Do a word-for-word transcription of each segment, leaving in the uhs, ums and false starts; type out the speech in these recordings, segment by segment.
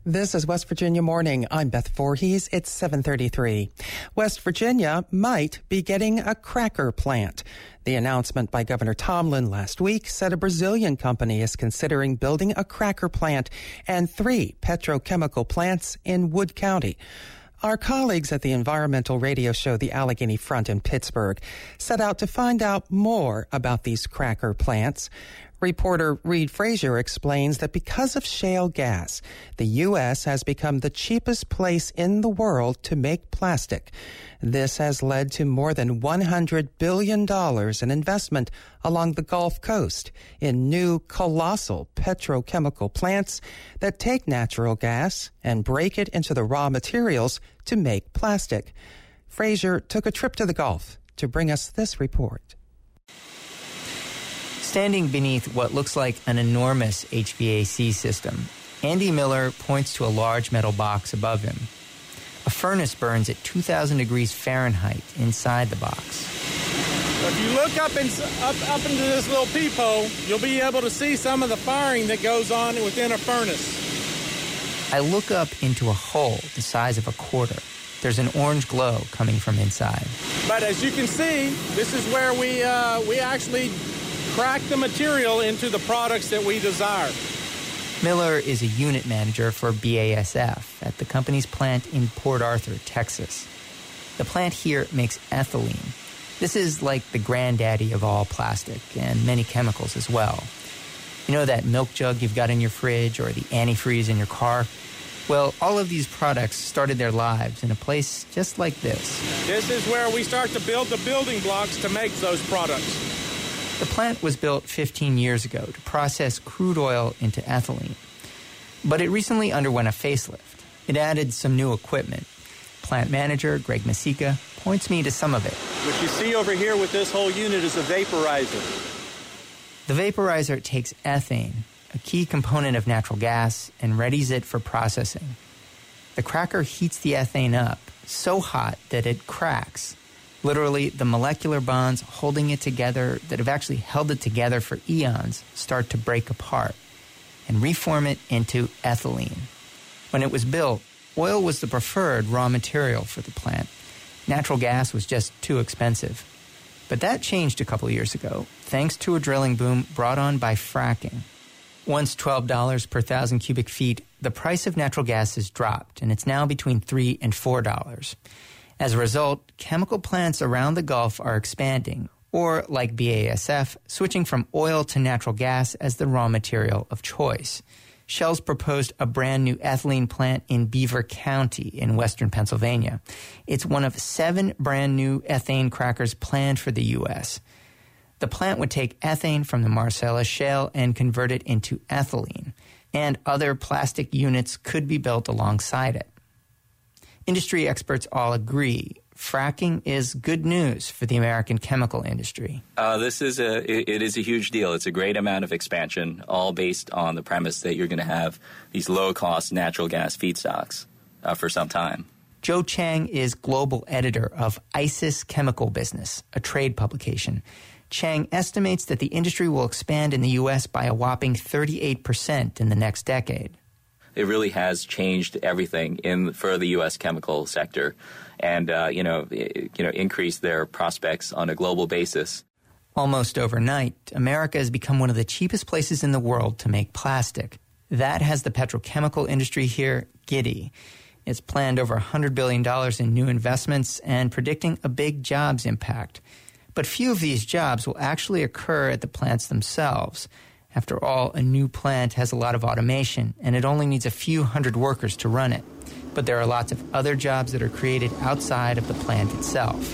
This is West Virginia Morning. I'm Beth Voorhees. It's seven thirty-three. West Virginia might be getting a cracker plant. The announcement by Governor Tomlin last week said a Brazilian company is considering building a cracker plant and three petrochemical plants in Wood County. Our colleagues at the environmental radio show The Allegheny Front in Pittsburgh set out to find out more about these cracker plants. Reporter Reed Frazier explains that because of shale gas, the U S has become the cheapest place in the world to make plastic. This has led to more than one hundred billion dollars in investment along the Gulf Coast in new colossal petrochemical plants that take natural gas and break it into the raw materials to make plastic. Frazier took a trip to the Gulf to bring us this report. Standing beneath what looks like an enormous H V A C system, Andy Miller points to a large metal box above him. A furnace burns at two thousand degrees Fahrenheit inside the box. So if you look up, in, up, up into this little peephole, you'll be able to see some of the firing that goes on within a furnace. I look up into a hole the size of a quarter. There's an orange glow coming from inside. But as you can see, this is where we uh, we actually crack the material into the products that we desire. Miller is a unit manager for B A S F at the company's plant in Port Arthur, Texas. The plant here makes ethylene. This is like the granddaddy of all plastic and many chemicals as well. You know that milk jug you've got in your fridge or the antifreeze in your car? Well, all of these products started their lives in a place just like this. This is where we start to build the building blocks to make those products. The plant was built fifteen years ago to process crude oil into ethylene. But it recently underwent a facelift. It added some new equipment. Plant manager Greg Masica points me to some of it. What you see over here with this whole unit is a vaporizer. The vaporizer takes ethane, a key component of natural gas, and readies it for processing. The cracker heats the ethane up so hot that it cracks. Literally, the molecular bonds holding it together that have actually held it together for eons start to break apart and reform it into ethylene. When it was built, oil was the preferred raw material for the plant. Natural gas was just too expensive. But that changed a couple years ago, thanks to a drilling boom brought on by fracking. Once twelve dollars per thousand cubic feet, the price of natural gas has dropped, and it's now between three dollars and four dollars. As a result, chemical plants around the Gulf are expanding, or, like B A S F, switching from oil to natural gas as the raw material of choice. Shell's proposed a brand new ethylene plant in Beaver County in western Pennsylvania. It's one of seven brand new ethane crackers planned for the U S. The plant would take ethane from the Marcellus Shale and convert it into ethylene, and other plastic units could be built alongside it. Industry experts all agree fracking is good news for the American chemical industry. Uh, this is a it, it is a huge deal. It's a great amount of expansion, all based on the premise that you're going to have these low-cost natural gas feedstocks uh, for some time. Joe Chang is global editor of ICIS Chemical Business, a trade publication. Chang estimates that the industry will expand in the U S by a whopping thirty-eight percent in the next decade. It really has changed everything in for the U S chemical sector, and uh, you know, you know, increased their prospects on a global basis. Almost overnight, America has become one of the cheapest places in the world to make plastic. That has the petrochemical industry here giddy. It's planned over one hundred billion dollars in new investments and predicting a big jobs impact. But few of these jobs will actually occur at the plants themselves. After all, a new plant has a lot of automation, and it only needs a few hundred workers to run it. But there are lots of other jobs that are created outside of the plant itself.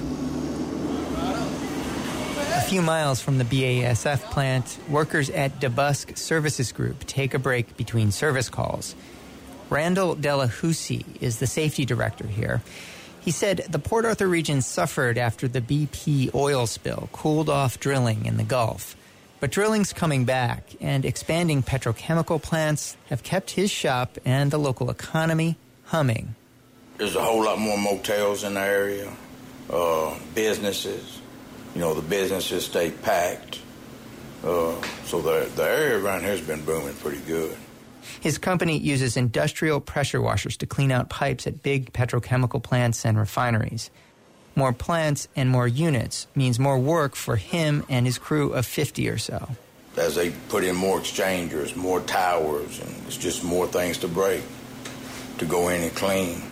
A few miles from the B A S F plant, workers at DeBusk Services Group take a break between service calls. Randall Delahousie is the safety director here. He said the Port Arthur region suffered after the B P oil spill cooled off drilling in the Gulf. But drilling's coming back, and expanding petrochemical plants have kept his shop and the local economy humming. There's a whole lot more motels in the area, uh, businesses. You know, the businesses stay packed. Uh, so the, the area around here has been booming pretty good. His company uses industrial pressure washers to clean out pipes at big petrochemical plants and refineries. More plants and more units means more work for him and his crew of fifty or so. As they put in more exchangers, more towers, and it's just more things to break, to go in and clean.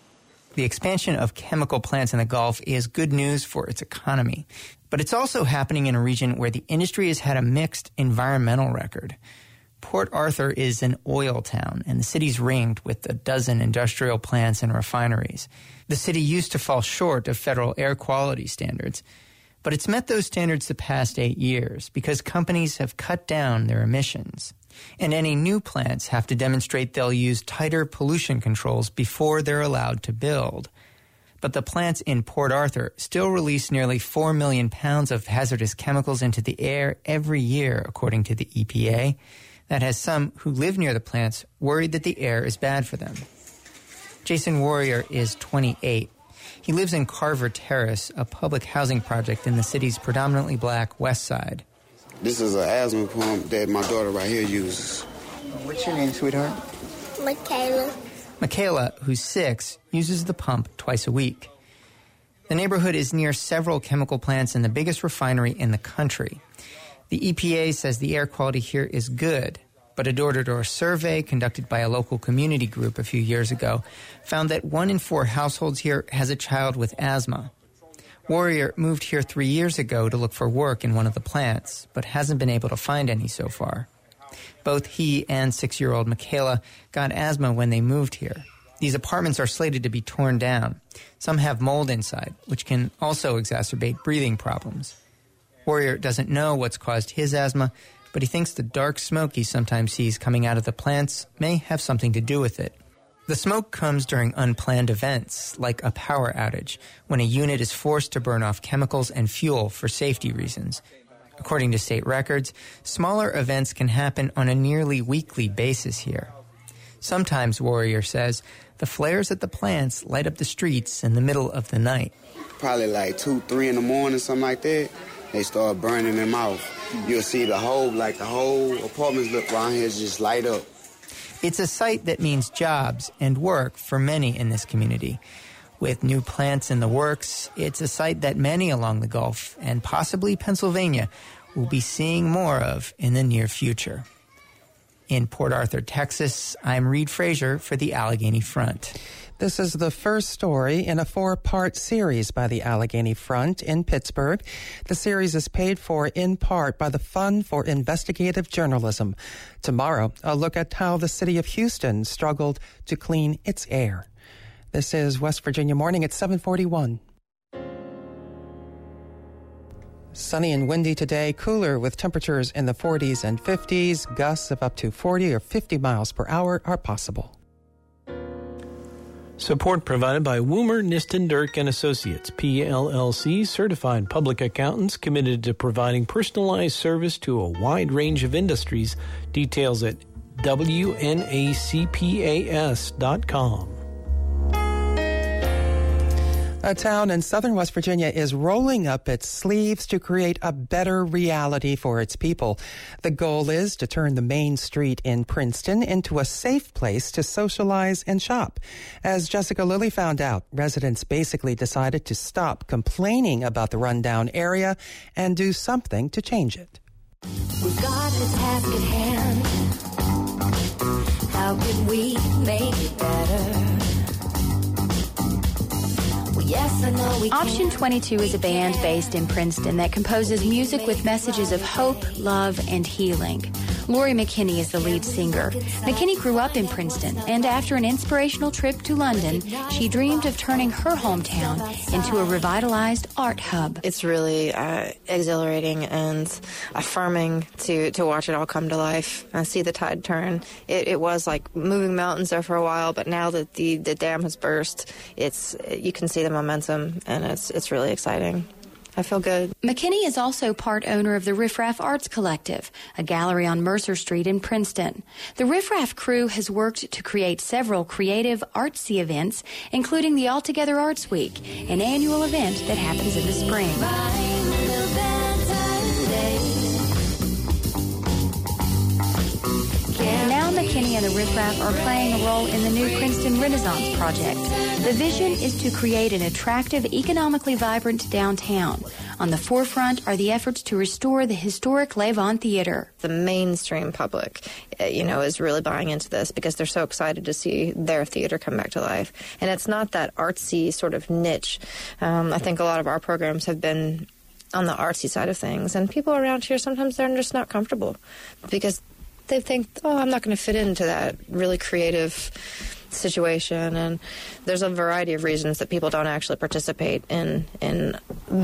The expansion of chemical plants in the Gulf is good news for its economy, but it's also happening in a region where the industry has had a mixed environmental record. Port Arthur is an oil town, and the city's ringed with a dozen industrial plants and refineries. The city used to fall short of federal air quality standards, but it's met those standards the past eight years because companies have cut down their emissions. And any new plants have to demonstrate they'll use tighter pollution controls before they're allowed to build. But the plants in Port Arthur still release nearly four million pounds of hazardous chemicals into the air every year, according to the E P A. That has some who live near the plants worried that the air is bad for them. Jason Warrior is twenty-eight. He lives in Carver Terrace, a public housing project in the city's predominantly black west side. This is an asthma pump that my daughter right here uses. What's your name, sweetheart? Michaela. Michaela, who's six, uses the pump twice a week. The neighborhood is near several chemical plants and the biggest refinery in the country. The E P A says the air quality here is good, but a door-to-door survey conducted by a local community group a few years ago found that one in four households here has a child with asthma. Warrior moved here three years ago to look for work in one of the plants, but hasn't been able to find any so far. Both he and six-year-old Michaela got asthma when they moved here. These apartments are slated to be torn down. Some have mold inside, which can also exacerbate breathing problems. Warrior doesn't know what's caused his asthma, but he thinks the dark smoke he sometimes sees coming out of the plants may have something to do with it. The smoke comes during unplanned events, like a power outage, when a unit is forced to burn off chemicals and fuel for safety reasons. According to state records, smaller events can happen on a nearly weekly basis here. Sometimes, Warrior says, the flares at the plants light up the streets in the middle of the night. Probably like two, three in the morning, something like that. They start burning them off. You'll see the whole, like the whole apartments look around here just light up. It's a site that means jobs and work for many in this community. With new plants in the works, it's a site that many along the Gulf and possibly Pennsylvania will be seeing more of in the near future. In Port Arthur, Texas, I'm Reed Frazier for the Allegheny Front. This is the first story in a four-part series by the Allegheny Front in Pittsburgh. The series is paid for in part by the Fund for Investigative Journalism. Tomorrow, a look at how the city of Houston struggled to clean its air. This is West Virginia Morning at seven forty-one. Sunny and windy today, cooler with temperatures in the forties and fifties. Gusts of up to forty or fifty miles per hour are possible. Support provided by Woomer, Niston, Dirk and Associates, P L L C, certified public accountants committed to providing personalized service to a wide range of industries. Details at W N A C P A S dot com. A town in southern West Virginia is rolling up its sleeves to create a better reality for its people. The goal is to turn the main street in Princeton into a safe place to socialize and shop. As Jessica Lilly found out, residents basically decided to stop complaining about the rundown area and do something to change it. We've got the task at hand. How can we make it better? Yes, I know we Option twenty-two is a band based in Princeton that composes music with messages of hope, love, and healing. Lori McKinney is the lead singer. McKinney grew up in Princeton, and after an inspirational trip to London, she dreamed of turning her hometown into a revitalized art hub. It's really uh, exhilarating and affirming to, to watch it all come to life and see the tide turn. It, it was like moving mountains there for a while, but now that the, the dam has burst, it's you can see the momentum, and it's it's really exciting. I feel good. McKinney is also part owner of the Riff Raff Arts Collective, a gallery on Mercer Street in Princeton. The Riff Raff crew has worked to create several creative, artsy events, including the Altogether Arts Week, an annual event that happens in the spring. Now McKinney McKinney and the Riff Raff are playing a role in the new Princeton Renaissance Project. The vision is to create an attractive, economically vibrant downtown. On the forefront are the efforts to restore the historic Levon Theater. The mainstream public, you know, is really buying into this because they're so excited to see their theater come back to life. And it's not that artsy sort of niche. Um, I think a lot of our programs have been on the artsy side of things. And people around here, sometimes they're just not comfortable because they think, oh, I'm not going to fit into that really creative situation. And there's a variety of reasons that people don't actually participate in in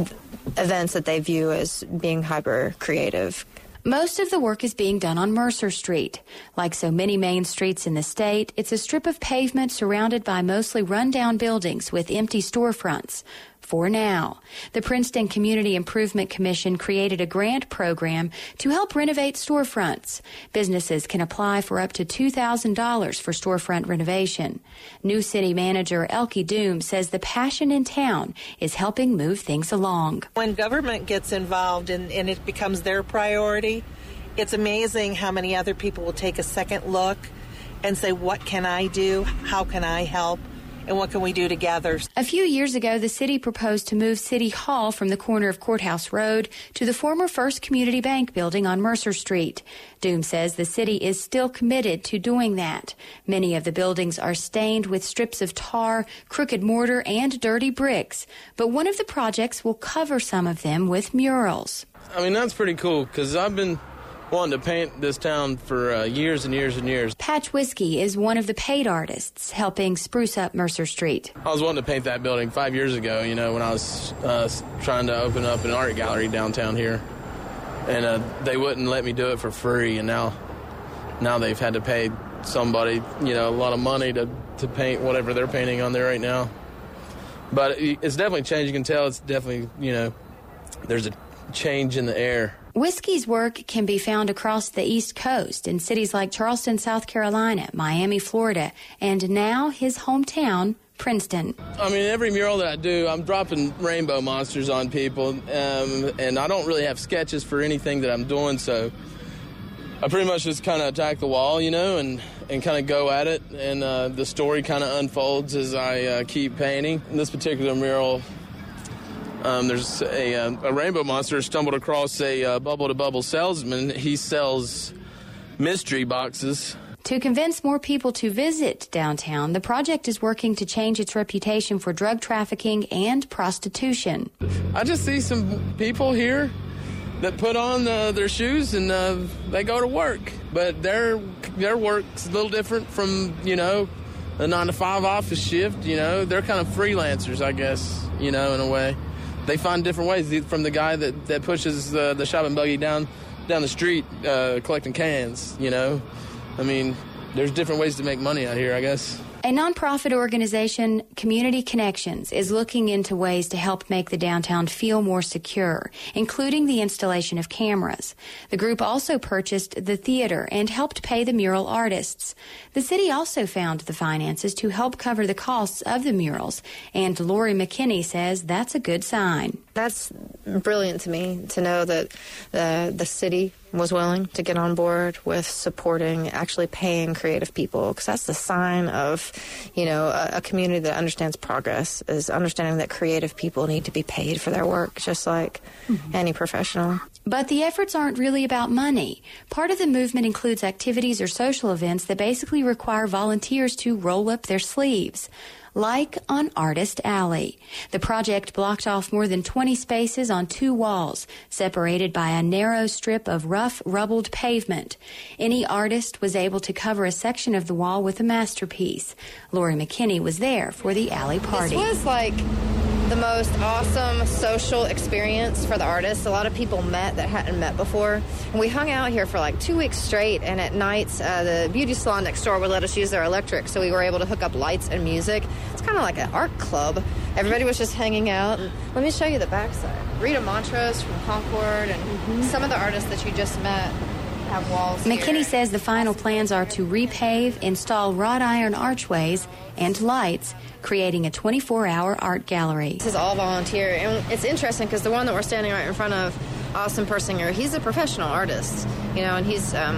events that they view as being hyper creative. Most of the work is being done on Mercer Street. Like so many main streets in the state, it's a strip of pavement surrounded by mostly run-down buildings with empty storefronts. For now, the Princeton Community Improvement Commission created a grant program to help renovate storefronts. Businesses can apply for up to two thousand dollars for storefront renovation. New city manager Elke Doom says the passion in town is helping move things along. When government gets involved and, and it becomes their priority, it's amazing how many other people will take a second look and say, what can I do? How can I help? And what can we do together? A few years ago, the city proposed to move City Hall from the corner of Courthouse Road to the former First Community Bank building on Mercer Street. Doom says the city is still committed to doing that. Many of the buildings are stained with strips of tar, crooked mortar, and dirty bricks. But one of the projects will cover some of them with murals. I mean, that's pretty cool because I've been wanting to paint this town for uh, years and years and years. Patch Whiskey is one of the paid artists helping spruce up Mercer Street. I was wanting to paint that building five years ago, you know, when I was uh, trying to open up an art gallery downtown here. And uh, they wouldn't let me do it for free, and now now they've had to pay somebody, you know, a lot of money to, to paint whatever they're painting on there right now. But it's definitely changed. You can tell it's definitely, you know, there's a change in the air. Whiskey's work can be found across the East Coast in cities like Charleston, South Carolina, Miami, Florida, and now his hometown, Princeton. I mean, every mural that I do, I'm dropping rainbow monsters on people, um, and I don't really have sketches for anything that I'm doing, so I pretty much just kind of attack the wall, you know, and, and kind of go at it, and uh, the story kind of unfolds as I uh, keep painting. In this particular mural, Um, there's a, a rainbow monster stumbled across a uh, bubble-to-bubble salesman. He sells mystery boxes. To convince more people to visit downtown, the project is working to change its reputation for drug trafficking and prostitution. I just see some people here that put on uh, their shoes and uh, they go to work. But their their work's a little different from, you know, a nine to five office shift. You know, they're kind of freelancers, I guess, you know, in a way. They find different ways from the guy that, that pushes uh, the shopping buggy down down the street uh, collecting cans, you know. I mean, there's different ways to make money out here, I guess. A nonprofit organization, Community Connections, is looking into ways to help make the downtown feel more secure, including the installation of cameras. The group also purchased the theater and helped pay the mural artists. The city also found the finances to help cover the costs of the murals, and Lori McKinney says that's a good sign. That's brilliant to me, to know that the, the city was willing to get on board with supporting, actually paying creative people, because that's the sign of, you know, a, a community that understands progress, is understanding that creative people need to be paid for their work, just like mm-hmm. any professional. But the efforts aren't really about money. Part of the movement includes activities or social events that basically require volunteers to roll up their sleeves. Like on Artist Alley. The project blocked off more than twenty spaces on two walls, separated by a narrow strip of rough, rubbled pavement. Any artist was able to cover a section of the wall with a masterpiece. Lori McKinney was there for the alley party. This was like the most awesome social experience for the artists. A lot of people met that hadn't met before. And we hung out here for like two weeks straight, and at nights, uh, the beauty salon next door would let us use their electric, so we were able to hook up lights and music. It's kind of like an art club. Everybody was just hanging out. And let me show you the backside. Rita Montrose from Concord, and mm-hmm. some of the artists that you just met have walls McKinney here. says the final plans are to repave, install wrought iron archways, and lights, creating a twenty-four hour art gallery. This is all volunteer, and it's interesting because the one that we're standing right in front of, Austin Persinger, he's a professional artist, you know, and he's um,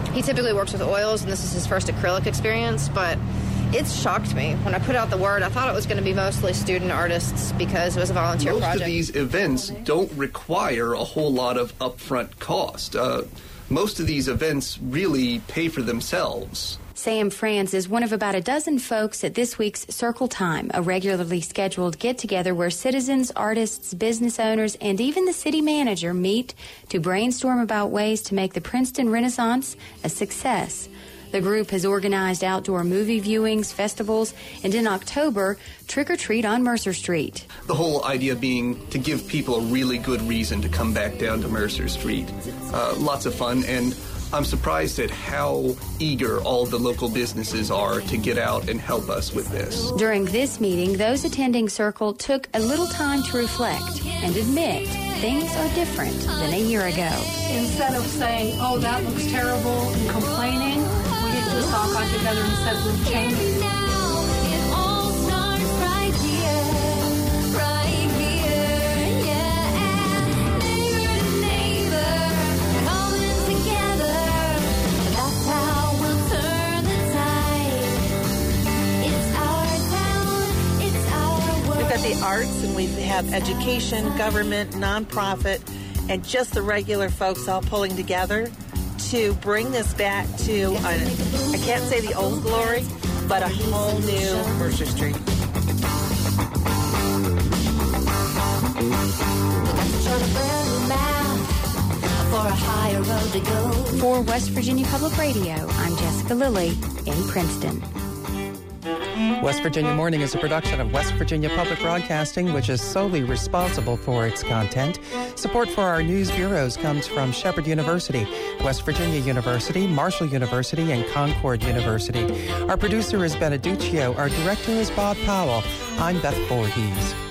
he typically works with oils, and this is his first acrylic experience, but it's shocked me. When I put out the word, I thought it was going to be mostly student artists because it was a volunteer Most project. Most of these events don't require a whole lot of upfront cost. Uh, most of these events really pay for themselves. Sam Franz is one of about a dozen folks at this week's Circle Time, a regularly scheduled get-together where citizens, artists, business owners, and even the city manager meet to brainstorm about ways to make the Princeton Renaissance a success. The group has organized outdoor movie viewings, festivals, and in October, Trick or Treat on Mercer Street. The whole idea being to give people a really good reason to come back down to Mercer Street. Uh, lots of fun, and I'm surprised at how eager all the local businesses are to get out and help us with this. During this meeting, those attending Circle took a little time to reflect and admit things are different than a year ago. Instead of saying, oh, that looks terrible, and complaining, we just all got together and said we've changed. The arts, and we have education, government, nonprofit, and just the regular folks all pulling together to bring this back to, a, I can't say the old glory, but a whole new Mercer Street. For West Virginia Public Radio, I'm Jessica Lilly in Princeton. West Virginia Morning is a production of West Virginia Public Broadcasting, which is solely responsible for its content. Support for our news bureaus comes from Shepherd University, West Virginia University, Marshall University, and Concord University. Our producer is Beneduccio. Our director is Bob Powell. I'm Beth Voorhees.